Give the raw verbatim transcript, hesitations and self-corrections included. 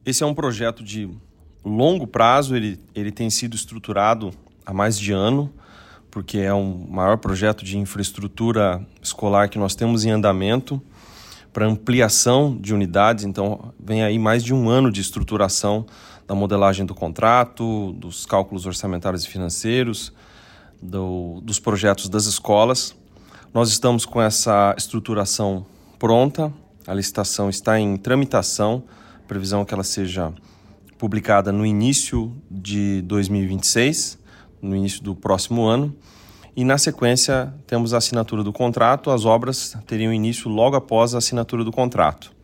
Esse é um projeto de longo prazo, ele, ele tem sido estruturado há mais de ano, porque é um maior projeto de infraestrutura escolar que nós temos em andamento para ampliação de unidades. Então, vem aí mais de um ano de estruturação da modelagem do contrato, dos cálculos orçamentários e financeiros, do, dos projetos das escolas. Nós estamos com essa estruturação pronta, a licitação está em tramitação, previsão é que ela seja publicada no início de dois mil e vinte e seis, no início do próximo ano. E, na sequência, temos a assinatura do contrato. As obras teriam início logo após a assinatura do contrato.